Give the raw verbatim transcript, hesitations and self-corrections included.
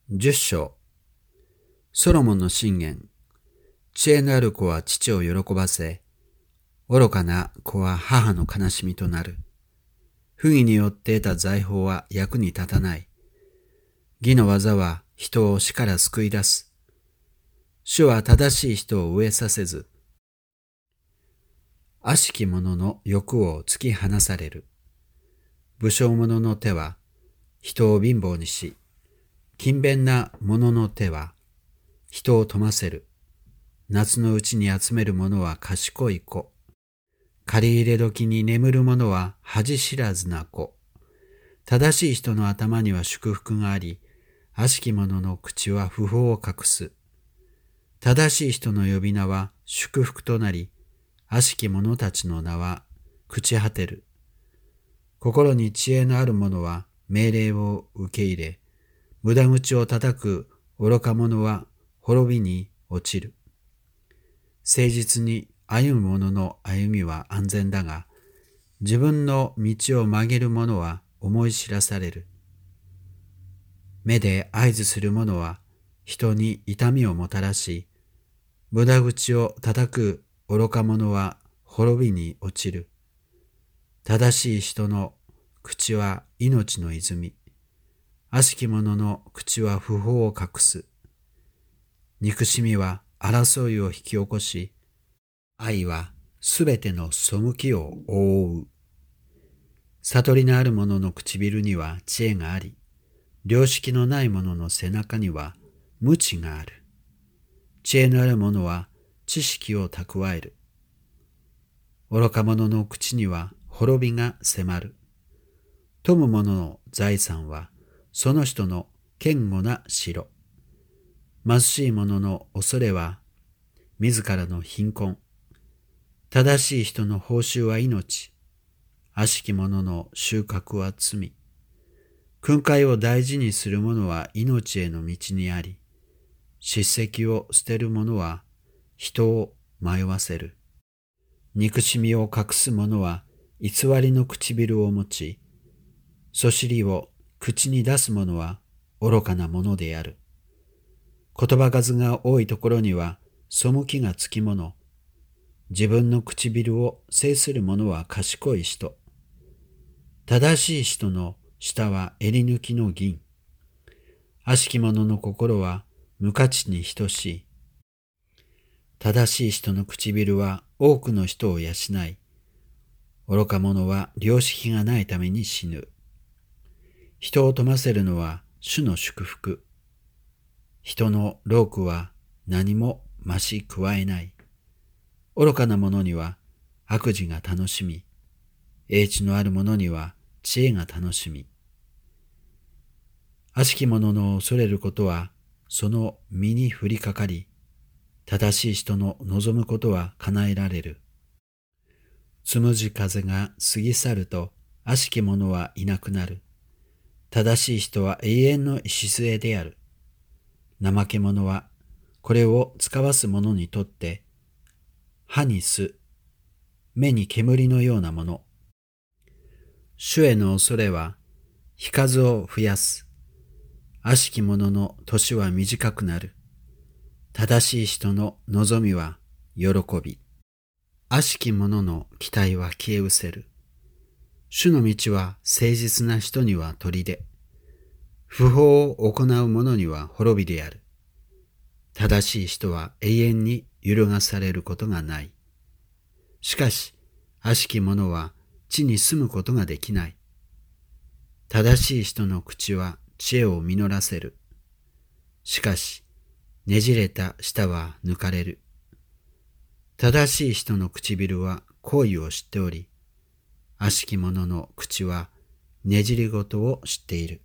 十章。ソロモンの箴言。知恵のある子は父を喜ばせ、愚かな子は母の悲しみとなる。不義によって得た財宝は役に立たない。義の技は人を死から救い出す。主は正しい人を飢えさせず、悪しき者の欲を突き放される。武将者の手は人を貧乏にし、勤勉な者の手は人を富ませる。夏のうちに集める者は賢い子。借り入れ時に眠る者は恥知らずな子。正しい人の頭には祝福があり、悪しき者の口は不法を隠す。正しい人の呼び名は祝福となり、悪しき者たちの名は朽ち果てる。心に知恵のある者は命令を受け入れ、無駄口を叩く愚か者は滅びに落ちる。誠実に歩む者の歩みは安全だが、自分の道を曲げる者は思い知らされる。目で合図する者は人に痛みをもたらし、無駄口を叩く愚か者は滅びに落ちる。正しい人の口は命の泉。悪しき者の口は不法を隠す。憎しみは争いを引き起こし、愛はすべての背きを覆う。悟りのある者の唇には知恵があり、良識のない者の背中には無知がある。知恵のある者は知識を蓄える。愚か者の口には滅びが迫る。富む者の財産はその人の堅固な城。貧しい者の恐れは自らの貧困。正しい人の報酬は命。悪しき者の収穫は罪。訓戒を大事にする者は命への道にあり、叱責を捨てる者は人を迷わせる。憎しみを隠す者は偽りの唇を持ち、そしりを口に出す者は愚かなものである。言葉数が多いところには背きがつきもの。自分の唇を制する者は賢い人。正しい人の舌は襟抜きの銀。悪しき者の心は無価値に等しい。正しい人の唇は多くの人を養い、愚か者は良識がないために死ぬ。人を富ませるのは主の祝福。人の労苦は何も増し加えない。愚かな者には悪事が楽しみ、英知のある者には知恵が楽しみ。悪しき者の恐れることはその身に降りかかり、正しい人の望むことは叶えられる。つむじ風が過ぎ去ると悪しき者はいなくなる。正しい人は永遠の礎である。怠け者はこれを使わす者にとって歯に巣、目に煙のようなもの。主への恐れは日数を増やす。悪しき者の年は短くなる。正しい人の望みは喜び。悪しき者の期待は消え失せる。主の道は誠実な人には砦。不法を行う者には滅びである。正しい人は永遠に揺るがされることがない。しかし、悪しき者は地に住むことができない。正しい人の口は知恵を実らせる。しかし、ねじれた舌は抜かれる。正しい人の唇は行為を知っており、悪しき者の口はねじりごとを知っている。